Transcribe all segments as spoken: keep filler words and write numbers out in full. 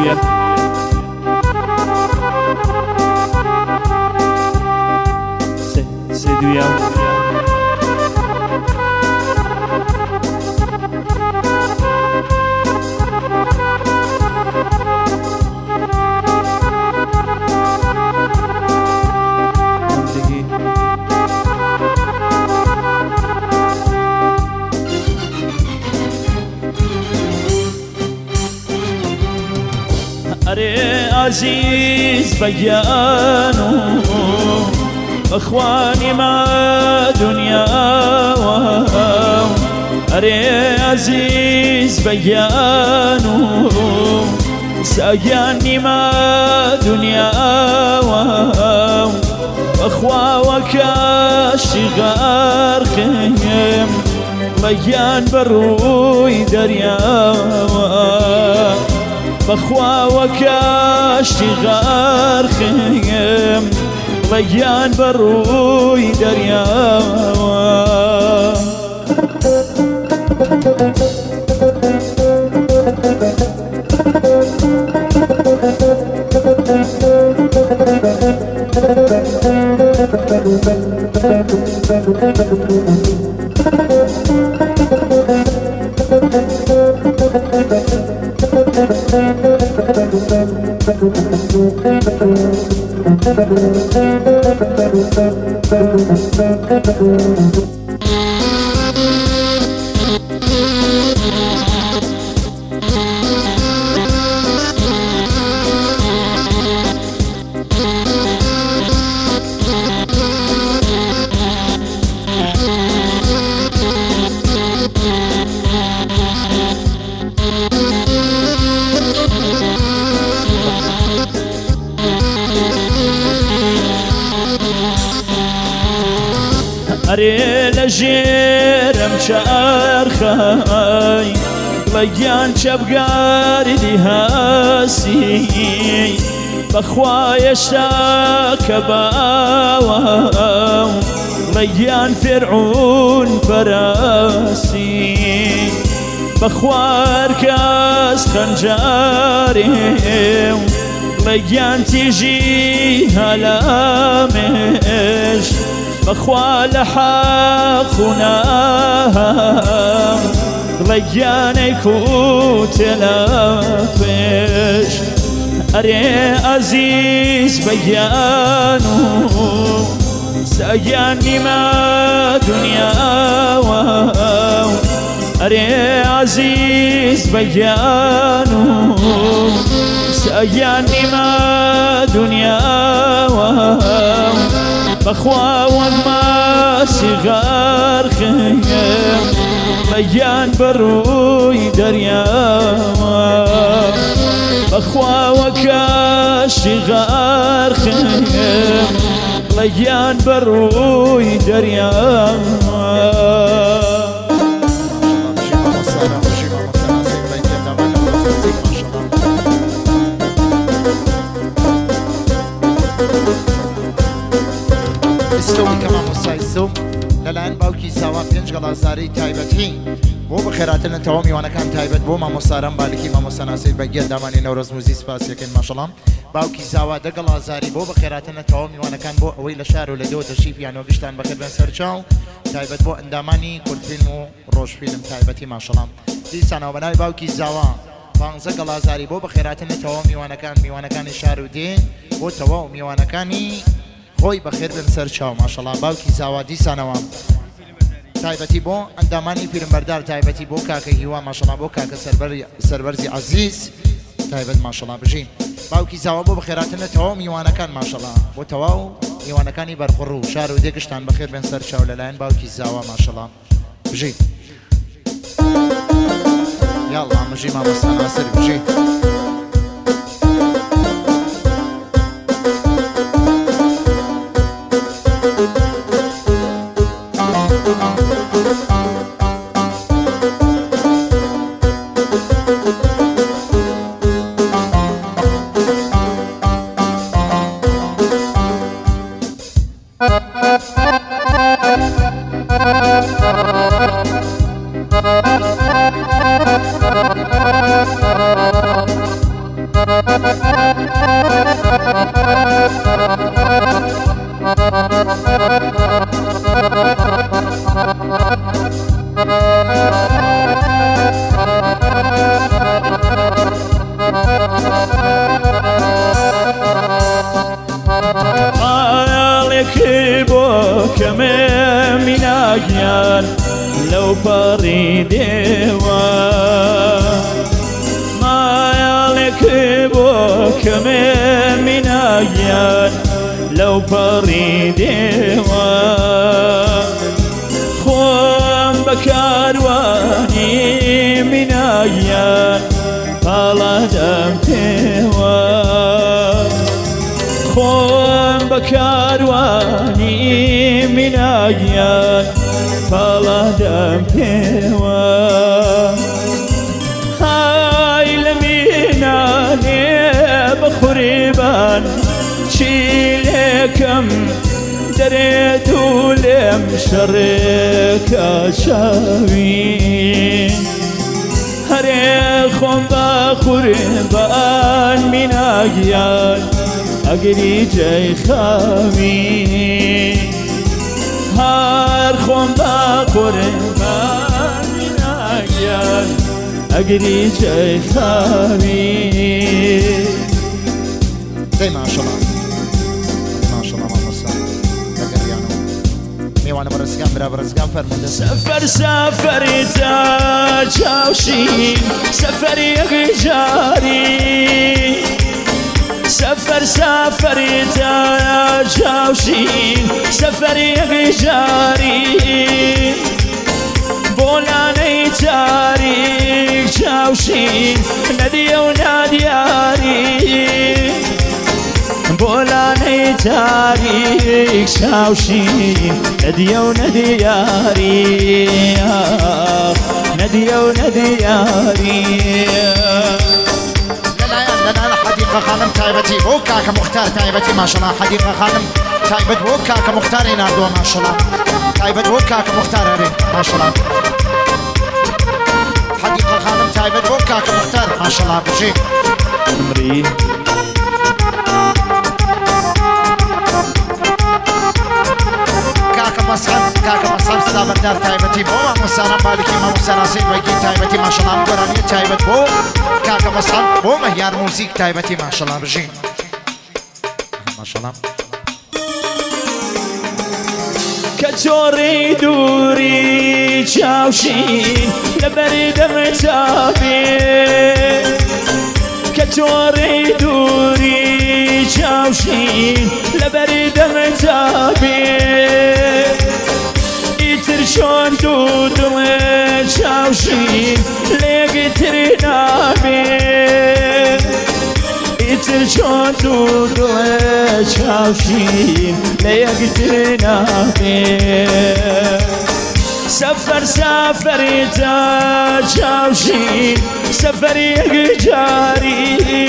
سيدويا سيدويا أري عزيز بيانو أخواني مع دنيا أري عزيز بيانو ساياني مع دنيا أخوا وكاشغار خيم بيان بروي دريا بخوا وكاشغار خيم بيان بروي دريا أري لجيرم شارخاي بيان شبقاري دهاسي بخوايا شاك باو بيان فرعون فراسي بخوار كاس خنجاري بيان تيجي هلامش بخوال حاخنا غلياني كوتلافش أري عزيز بيانو ساياني ما دنيا أري عزيز بيانو ساياني ما دنيا بخوا وما صغار خيم بيان بروي دريا بخوا وكاشغار خيم بيان بروي دريا استوي كمان مستعيسو للآن باوكي سوا بينج غلازاري تايبتي بو بخيراتنا توامي وانا كان تايبت بو ما مستعرم بالكي ما مستناسي بقيت داماني نورز موزي سباس يكين ما شاء الله باوكي سوا دا غلازاري بو بخيراتنا توامي وانا كان بو اوي لشار ولدو تشيف يعني وقشتان بخير بن سرچاو تايبت بو انداماني كل فيلم وروش فيلم تايبتي ما شاء الله دي سنة وبناي باوكي سوا بانزا غلازاري بو بخيراتنا توامي وانا كان ميوانا كان شار ودين بو تواو ميوانا كاني خوي بخير بن سرچاو ما شاء الله باوكي سوا دي سنة وام تایبەتی بۆ ئەندامانی پیرمبەردار تایبەتی بۆ کاکە هیوا ماشەڵڵا بۆ کاکە سەربەرزی عەزیز تایبەت ماشەڵڵا بژین باوکی زاوا بۆ بەخێراتنە تەواو میوانەکان ماشەڵڵا بۆ تەواو میوانەکانی بەرخوڕ و شار و دێگشتان بەخێر بێن سەر چاو لەلایەن باوکی زاوا ماشەڵڵا بژین یاڵڵا مژی مامۆستا ناسر بژین Thank you. پەڕی دێوە خۆم بە کاروانی میناگیان پاڵا دەمتێوە خۆم بە کاروانی میناگیان پاڵا دەمتێوە های لە مینانێ بە خوریبان چی لێکەم دەرێت و لێم شەڕێکە چاوی هەرێ خۆم بە خوریبان میناگیان ئەگەری جێی خاوی هەر خۆم بە خوریبان میناگیان ئەگەری جێی خاوی دەی ماشەڵڵا ماشەڵڵا مامۆستا لەگەڕیانەوە میوانە بەڕێزگان برا بەڕێزگان فەرموودە سەفەر سەفەری تا چاوشین سەفەری هەژاری سەفەر سەفەری تا چاوشین سەفەری هەژاری بۆ لانەی تاریک چاوشین نەدیە و نادیاری بۆ لانەی تاریک چاوشین نەدیە و نەدیاری نەدیە و نەدیاری لەلایەن حەدیقە خانم تایبەتی بۆ کاکە موختار تایبەتی ماشەڵڵا حەدیقە خانم تایبەت بۆ کاکە موختاری ناردووە ماشەڵڵا تایبەت بۆ کاکە موختار هەرێ ماشەڵڵا حەدیقە خانم تایبەت بۆ کاکە موختار ماشەڵڵا بژێ عمری کاکە مەسعەد کاکە مەسعەد سابەردار تایبەتی بۆ مامۆستانە بالیکی مامۆستا ناسیر بەگی تایبەتی ماشەڵڵا گۆرانیە تایبەت بۆ کاکە مەسعەد بۆ مەهیار موزیک تایبەتی ماشەڵڵا بژین ماشەڵڵا کە چۆڕی دووری چاوشین لەبەری دەمەچابێ کە چۆڕی دووری چاوشین لەبەری دەمەچابێ ئیتر چۆن دوو دڵێ چاوشین لێگتر نابێ ئیتر چۆن دوو دڵێ چاوشین لە یەکتر نابێ سەفەر سەفەری تا چاوشین سەفەری هەژاری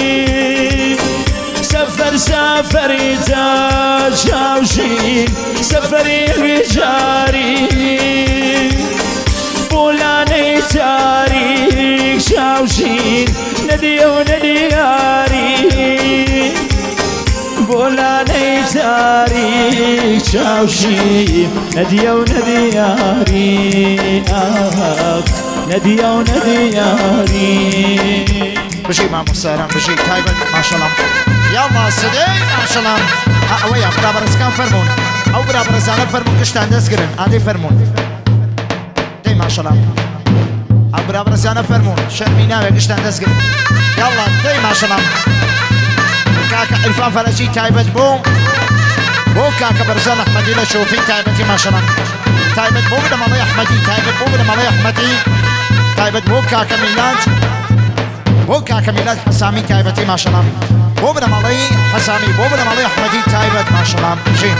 سەفەر سەفەری تا چاوشین سەفەری هەژاری بۆ لانەی تاریک چاوشین نەدیە و نەدیاری بۆ لانەی تاریک چاوشین نەدیە و نەدیاری نەدیە و نەدیاری بژی مامۆستاران بژی تایبەت ماشەڵڵا یاڵڵا سدەی ماشەڵڵا ئەوەیە برابەرزەکان فەرموون ئەو برابەرزانە فەرموون گشتان دەستگرن ئادەی فەرموون دەی ماشەڵڵا ئەو برابەرزانە فەرموون شەرمی ناوێ گشتان دەستگرن یاڵڵا دەی ماشەڵڵا کاکە عیرفان فەرەجی تایبەت بۆ بۆ کاکە بەرزان ئەحمەدی لە شۆفی تایبەتی ماشەڵڵا تایبەت بۆ بدە مەڵەی ئەحمەدی تایبەت بۆ بدە مەڵەی ئەحمەدی تایبەت بۆ کاکە میلاد بۆ کاکە میلاد حەسامی تایبەتی ماشەڵڵا بۆ بدە مەڵەی حەسامی بۆ بدە مەڵەی ئەحمەدی تایبەت ماشەڵڵا بژین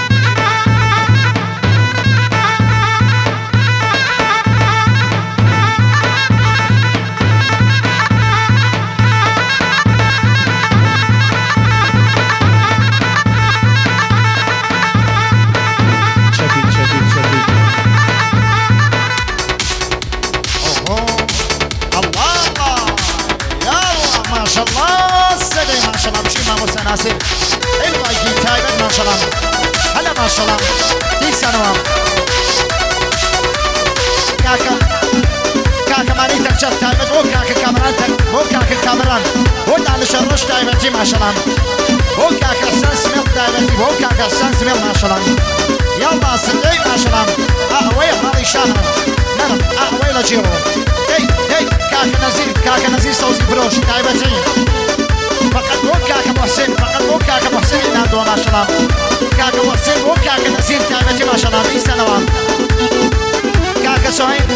ناصر الباقي تايبت ما شاء الله هلا ما شاء الله دي سنوات كاكا كاكا ماني تكشف تايبت مو كاكا كاميران مو كاكا كاميران مو على شرش تايبتي ما شاء الله مو كاكا سنس ميل تايبتي مو كاكا سنس ميل ما شاء الله يلا صدقي ما شاء الله اهوي هذه شامل نعم اهوي لجيرو اي اي كاكا نزيل كاكا نزيل صوصي بروش تايبتي فقط بۆ کاکە محسن فقط بۆ کاکە محسن نادۆ ماشەڵا کاکە محسن بۆ کاکە نەسیر تایبەتی ماشەڵا بیستەنەوە کاکە سوهەیب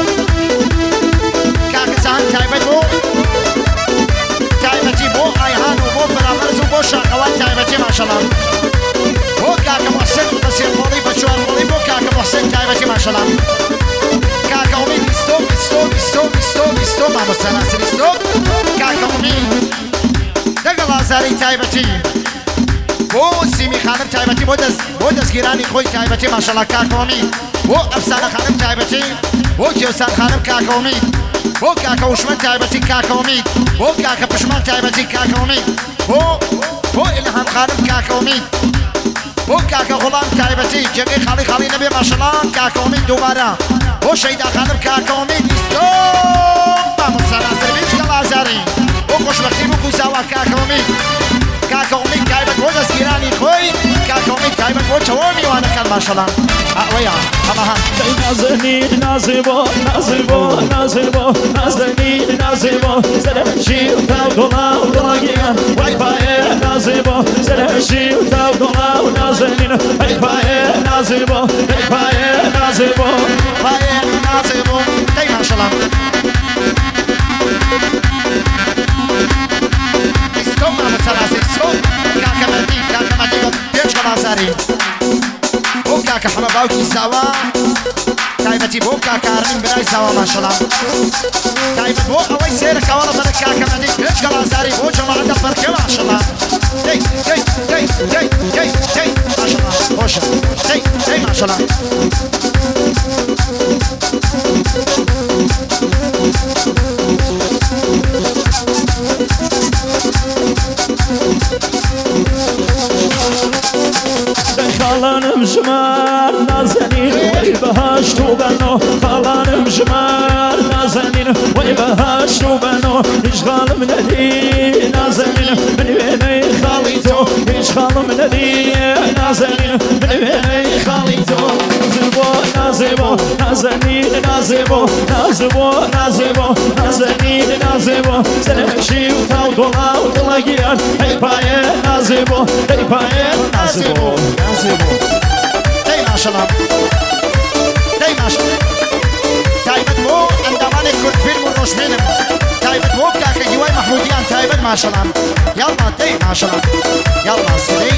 کاکە سەهەن تایبەت بۆ تایبەتی بۆ ئایهان و بۆ فرامەرز و بۆ شاقەوان تایبەتی ماشەڵا بۆ کاکە محسن بە سێقۆڵی بە چوارقۆڵی بۆ کاکە محسن تایبەتی ماشەڵا کاکە ئومید بیستۆ بیستۆ بیستۆ بیستۆ بیستۆ مامۆستا ناسر بیستۆ کاکە ئومید دەگەڵ ئازاری تایبەتی بۆ سیمی خانم تایبەتی بۆ دەست بۆ دەستگیرانی خۆی تایبەتی ماشەڵا کاکە ئومید بۆ ئەفسانە خانم تایبەتی بۆ کێوسان خانم کاکە ئومید بۆ کاکە وشمەن تایبەتی کاکە ئومید بۆ کاکە پشمان تایبەتی کاکە ئومید بۆ بۆ ئیلهام خانم کاکە ئومید بۆ کاکە غوڵام تایبەتی جێگەی خاڵی خاڵی نەبێ ماشەڵا کاکە ئومید دووبارە بۆ شەیدا خانم کاکە ئومید بیستۆ مامۆستا ناسر بیستە ئازاری بۆ خۆشبەختی بۆ کویساوا کاکە ئومید کاکە ئومید تایبەت بۆ دەستگیرانی خۆی کاکە ئومید تایبەت بۆ چەوە میوانەکان ماشەڵا ئەوەیە ئەمەها نازنین نازیبۆ نازیبۆ نازیبۆ نازنین نازیبۆ سەرەشی و تاو دڵا و دڵاگیان وای پایە نازیبۆ سەرەشی و تاو دڵا و نازنین وای پایە نازیبۆ وای پایە نازیبۆ پایە نازیبۆ دەی ماشەڵا بیستۆ مامۆستا ناسر بیستۆ کاکە مەردی کاکە مەردی بە پێنج گەڵازاری بۆ کاکە حەمە باوکی ساوا تایبەتی بۆ کاکارن برای ساوا ماشەڵا تایبەت بۆ ئەوەی سێرە کاوەڵە بەرە کاکە مەردی پێنج گەڵازاری بۆ جەماعەتە فەرقێ ماشەڵا دەی دەی دەی دەی دەی دەی ماشەڵا خۆشە دەی دەی ماشەڵا خالانم ژمار نازنین وەی بەهەشت و بەنۆ خاڵانم ژمار نازنین وەی بەهەشت و بەنۆ هیچ خاڵم نەدی نازنین من وێنەی خاڵی تۆ هیچ خاڵم نەدی نازنین من وێنەی خاڵی تۆ نازیبۆ نازیبۆ نازنین نازیبۆ نازیبۆ نازیبۆ نازنین نازیبۆ سەرەشی و تاو دڵا و دڵەگیان هەی پایە نازیبۆ هەی پایە نازیبۆ دەی ماشەڵا دەی ماشەڵا تایبەت بۆ ئەندامانی کورتفیلم و ڕۆژبینم تایبەت بۆ کاکە هیوای مەحموودیان تایبەت ماشەڵا یاڵڵا دەی ماشەڵا یاڵڵا سەرەی